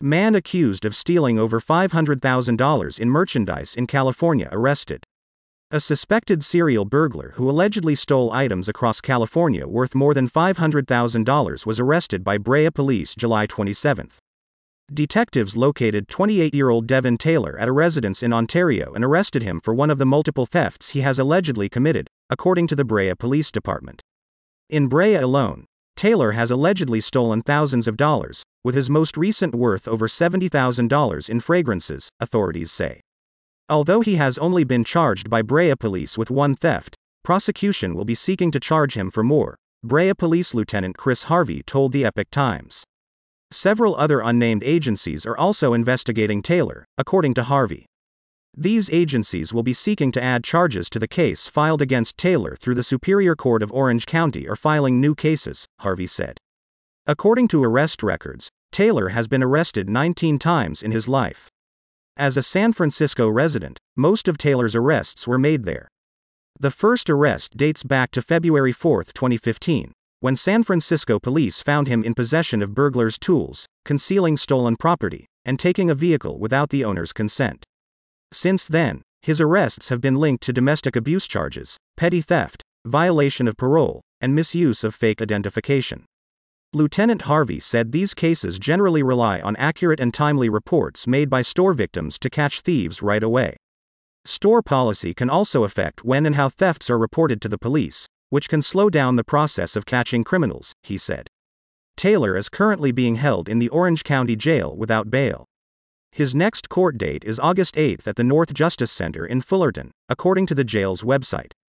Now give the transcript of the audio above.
Man accused of stealing over $500,000 in merchandise in California arrested. A suspected serial burglar who allegedly stole items across California worth more than $500,000 was arrested by Brea police July 27. Detectives located 28-year-old Devin Taylor at a residence in Ontario and arrested him for one of the multiple thefts he has allegedly committed, according to the Brea Police Department. In Brea alone, Taylor has allegedly stolen thousands of dollars, with his most recent worth over $70,000 in fragrances, authorities say. Although he has only been charged by Brea police with one theft, prosecution will be seeking to charge him for more, Brea Police Lieutenant Chris Harvey told the Epoch Times. Several other unnamed agencies are also investigating Taylor, according to Harvey. These agencies will be seeking to add charges to the case filed against Taylor through the Superior Court of Orange County or filing new cases, Harvey said. According to arrest records, Taylor has been arrested 19 times in his life. As a San Francisco resident, most of Taylor's arrests were made there. The first arrest dates back to February 4, 2015, when San Francisco police found him in possession of burglars' tools, concealing stolen property, and taking a vehicle without the owner's consent. Since then, his arrests have been linked to domestic abuse charges, petty theft, violation of parole, and misuse of fake identification. Lieutenant Harvey said these cases generally rely on accurate and timely reports made by store victims to catch thieves right away. Store policy can also affect when and how thefts are reported to the police, which can slow down the process of catching criminals, he said. Taylor is currently being held in the Orange County Jail without bail. His next court date is August 8 at the North Justice Center in Fullerton, according to the jail's website.